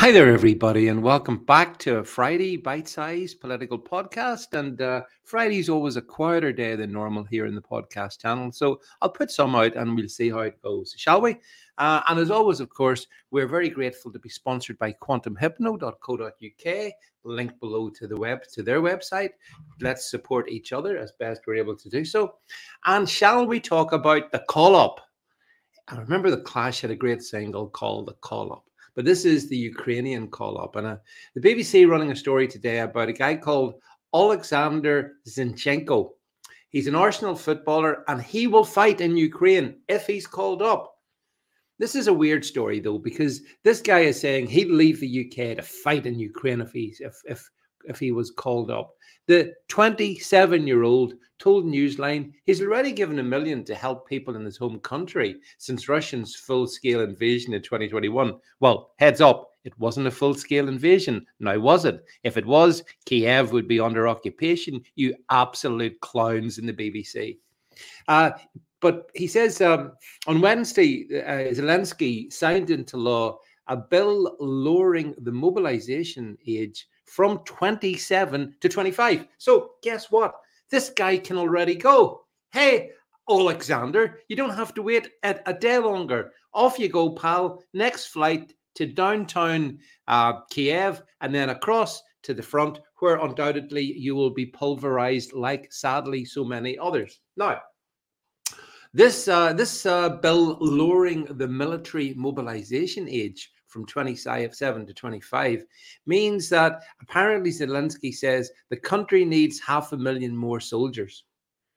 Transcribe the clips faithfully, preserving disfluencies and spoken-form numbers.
Hi there, everybody, and welcome back to a Friday bite-sized political podcast. And uh, Friday is always a quieter day than normal here in the podcast channel, so I'll put some out and we'll see how it goes, shall we? Uh, and as always, of course, we're very grateful to be sponsored by quantum hypno dot co dot uk. Link below to the web to their website. Let's support each other as best we're able to do so. And shall we talk about the call-up? I remember the Clash had a great single called The Call Up, but this is the Ukrainian call up. And uh, the B B C running a story today about a guy called Alexander Zinchenko. He's an Arsenal footballer and he will fight in Ukraine if he's called up. This is a weird story, though, because this guy is saying he'd leave the U K to fight in Ukraine if he's if if if he was called up. The twenty-seven-year-old told Newsline he's already given a million to help people in his home country since Russia's full-scale invasion in twenty twenty-one. Well, heads up, it wasn't a full-scale invasion. Now, was it? If it was, Kiev would be under occupation, you absolute clowns in the B B C. Uh, but he says um, on Wednesday, uh, Zelensky signed into law a bill lowering the mobilization age from twenty-seven to twenty-five. So guess what? This guy can already go. Hey, Alexander, you don't have to wait a, a day longer. Off you go, pal. Next flight to downtown uh, Kiev and then across to the front, where undoubtedly you will be pulverized like, sadly, so many others. Now, this, uh, this uh, bill lowering the military mobilization age from twenty-seven to twenty-five means that apparently Zelensky says the country needs half a million more soldiers.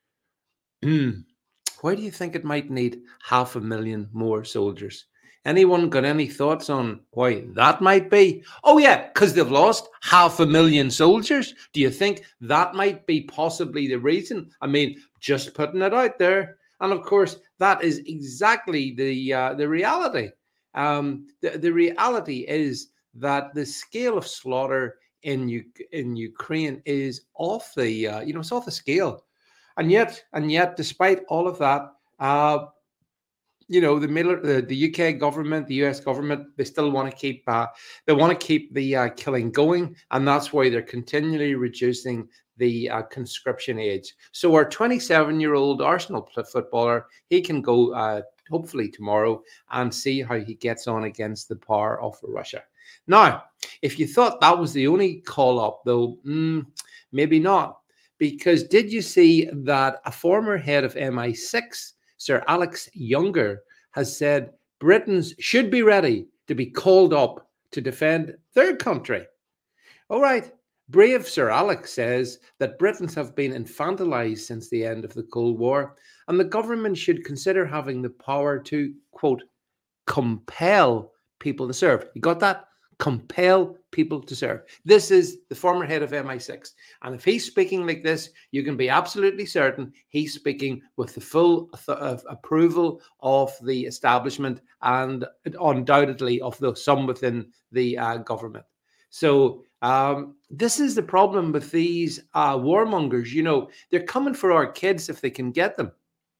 Hmm. Why do you think it might need half a million more soldiers? Anyone got any thoughts on why that might be? Oh, yeah, because they've lost half a million soldiers. Do you think that might be possibly the reason? I mean, just putting it out there. And of course, that is exactly the uh, the reality. Um, the, the reality is that the scale of slaughter in U- in Ukraine is off the uh, you know it's off the scale, and yet and yet despite all of that, uh, you know the middle the, the U K government, the U S government, they still want to keep uh, they want to keep the uh, killing going, and that's why they're continually reducing the uh, conscription age. So our twenty-seven-year-old Arsenal footballer, he can go uh, hopefully tomorrow and see how he gets on against the power of Russia. Now, if you thought that was the only call up, though, mm, maybe not, because did you see that a former head of M I six, Sir Alex Younger, has said Britons should be ready to be called up to defend their country? All right. Brave Sir Alex says that Britons have been infantilized since the end of the Cold War, and the government should consider having the power to, quote, compel people to serve. You got that? Compel people to serve. This is the former head of M I six. And if he's speaking like this, you can be absolutely certain he's speaking with the full th- approval of the establishment and undoubtedly of the, some within the uh, government. So um, this is the problem with these uh, warmongers. You know, they're coming for our kids if they can get them.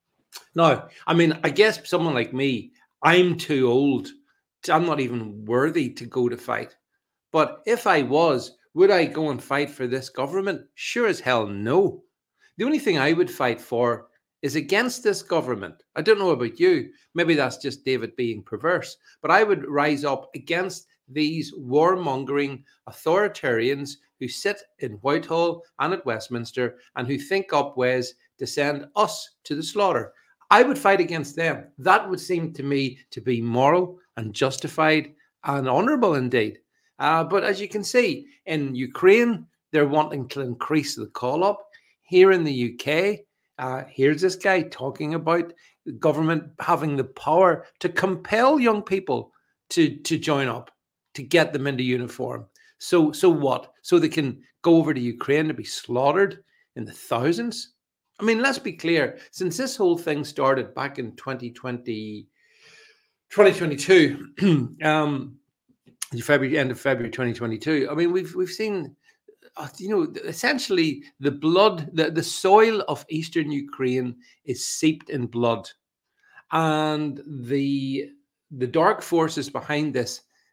Now, I mean, I guess someone like me, I'm too old. To, I'm not even worthy to go to fight. But if I was, would I go and fight for this government? Sure as hell no. The only thing I would fight for is against this government. I don't know about you. Maybe that's just David being perverse. But I would rise up against these warmongering authoritarians who sit in Whitehall and at Westminster and who think up ways to send us to the slaughter. I would fight against them. That would seem to me to be moral and justified and honourable indeed. Uh, but as you can see, in Ukraine, they're wanting to increase the call-up. Here in the U K, uh, here's this guy talking about the government having the power to compel young people to, to join up, to get them into uniform. So, so what? So they can go over to Ukraine to be slaughtered in the thousands? I mean, let's be clear. Since this whole thing started back in twenty twenty, twenty twenty-two, um, February, end of February twenty twenty-two, I mean, we've we've seen, uh, you know, essentially the blood, the, the soil of eastern Ukraine is seeped in blood, and the the dark forces behind this,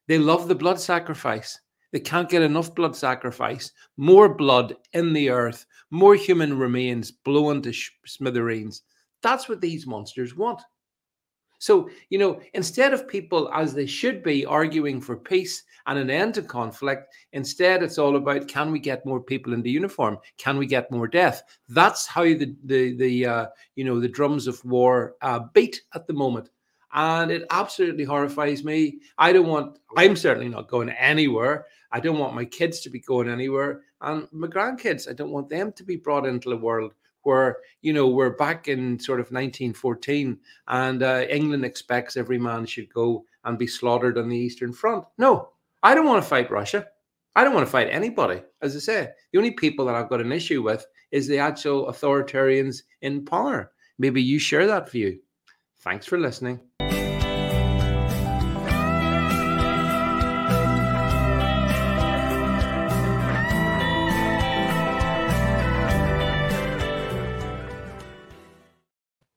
They love the blood sacrifice. They can't get enough blood sacrifice. More blood in the earth, more human remains blown to smithereens. That's what these monsters want. So, you know, instead of people, as they should be, arguing for peace and an end to conflict, instead it's all about, can we get more people into uniform? Can we get more death? That's how the the the uh, you know the drums of war uh, beat at the moment, and it absolutely horrifies me. I don't want. I'm certainly not going anywhere. I don't want my kids to be going anywhere, and my grandkids. I don't want them to be brought into the world where, you know, we're back in sort of nineteen fourteen and uh, England expects every man should go and be slaughtered on the Eastern Front. No, I don't want to fight Russia. I don't want to fight anybody. As I say, the only people that I've got an issue with is the actual authoritarians in power. Maybe you share that view. Thanks for listening.